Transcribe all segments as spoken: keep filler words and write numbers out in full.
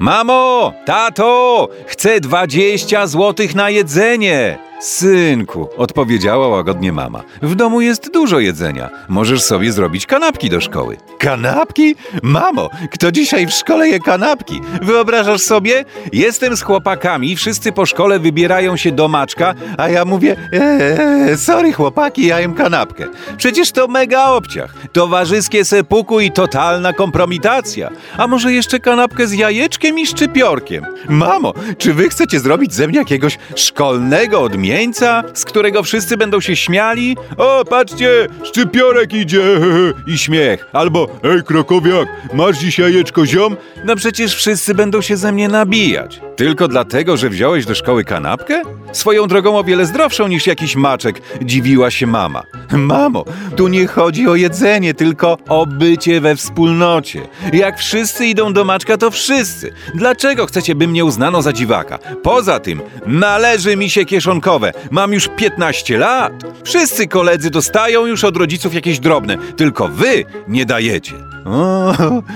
Mamo, tato, chcę dwadzieścia złotych na jedzenie. Synku, odpowiedziała łagodnie mama, w domu jest dużo jedzenia. Możesz sobie zrobić kanapki do szkoły. Kanapki? Mamo, kto dzisiaj w szkole je kanapki? Wyobrażasz sobie? Jestem z chłopakami, wszyscy po szkole wybierają się do Maczka, a ja mówię, eee, sorry chłopaki, ja jem kanapkę. Przecież to mega obciach. Towarzyskie sepuku i totalna kompromitacja. A może jeszcze kanapkę z jajeczkiem i szczypiorkiem? Mamo, czy wy chcecie zrobić ze mnie jakiegoś szkolnego odmiennika? Z którego wszyscy będą się śmiali? O, patrzcie, szczypiorek idzie i śmiech. Albo, ej krakowiak, masz dziś jajeczko ziom? No przecież wszyscy będą się ze mnie nabijać. Tylko dlatego, że wziąłeś do szkoły kanapkę? Swoją drogą o wiele zdrowszą niż jakiś Maczek, dziwiła się mama. Mamo, tu nie chodzi o jedzenie, tylko o bycie we wspólnocie. Jak wszyscy idą do Maczka, to wszyscy. Dlaczego chcecie, by mnie uznano za dziwaka? Poza tym, należy mi się kieszonkowe. Mam już piętnaście lat. Wszyscy koledzy dostają już od rodziców jakieś drobne, tylko wy nie dajecie. O,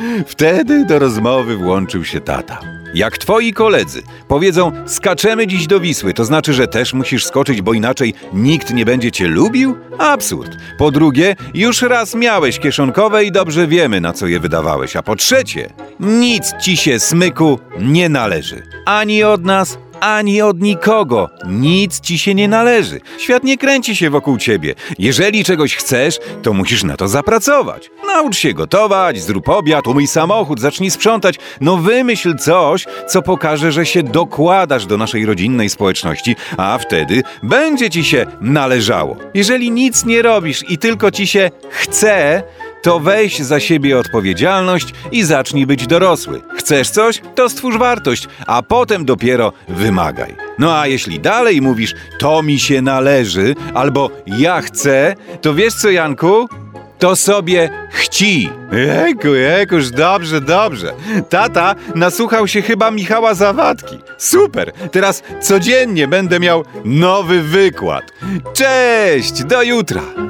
wtedy do rozmowy włączył się tata. Jak twoi koledzy powiedzą, skaczemy dziś do Wisły, to znaczy, że też musisz skoczyć, bo inaczej nikt nie będzie cię lubił? Absurd. Po drugie, już raz miałeś kieszonkowe i dobrze wiemy, na co je wydawałeś. A po trzecie, nic ci się, smyku, nie należy. Ani od nas, ani od nikogo. Nic ci się nie należy. Świat nie kręci się wokół ciebie. Jeżeli czegoś chcesz, to musisz na to zapracować. Naucz się gotować, zrób obiad, umyj samochód, zacznij sprzątać. No wymyśl coś, co pokaże, że się dokładasz do naszej rodzinnej społeczności, a wtedy będzie ci się należało. Jeżeli nic nie robisz i tylko ci się chce, to weź za siebie odpowiedzialność i zacznij być dorosły. Chcesz coś? To stwórz wartość, a potem dopiero wymagaj. No a jeśli dalej mówisz, to mi się należy, albo ja chcę, to wiesz co, Janku? To sobie chci. Jejku, jejkuż, dobrze, dobrze. Tata nasłuchał się chyba Michała Zawadki. Super, teraz codziennie będę miał nowy wykład. Cześć, do jutra.